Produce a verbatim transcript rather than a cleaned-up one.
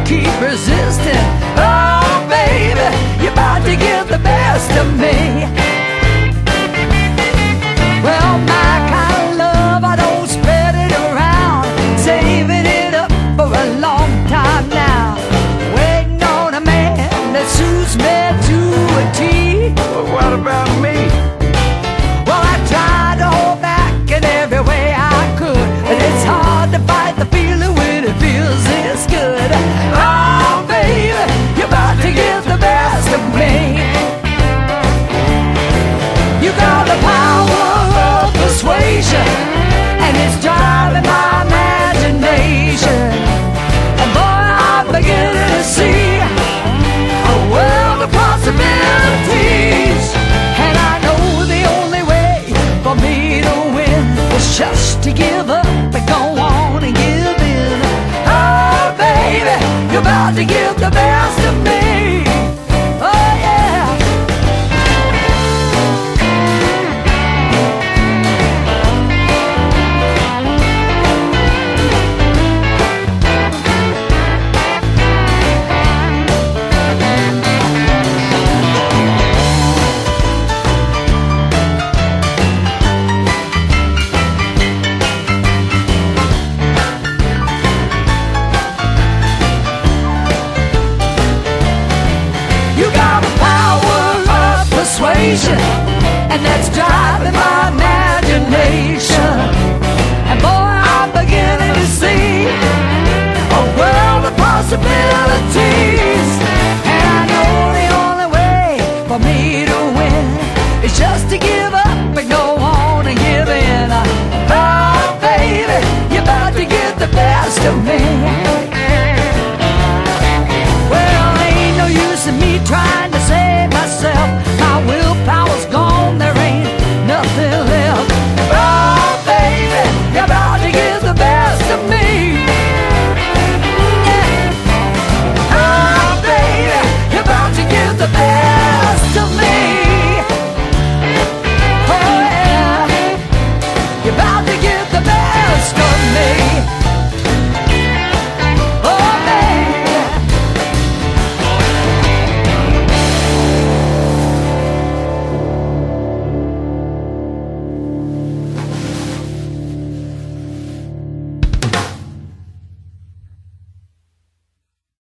keep resisting. Oh, baby, you're about to get the best of me. Well, my kind of love, I don't spread it around, saving it up for a long time now, waiting on a man that suits me to a T. Well, what about me? Well, I tried to hold back in every way I could, and it's hard to fight the feeling when it feels this good. Oh, baby, you're about to get the best of me. You got the power of persuasion, and it's driving my imagination. And boy, I'm beginning to see a world of possibilities. And I know the only way for me to win is just to give up and go on and give in. Oh, baby, you're about to give the best of me. Oh, yeah. You got the power of persuasion,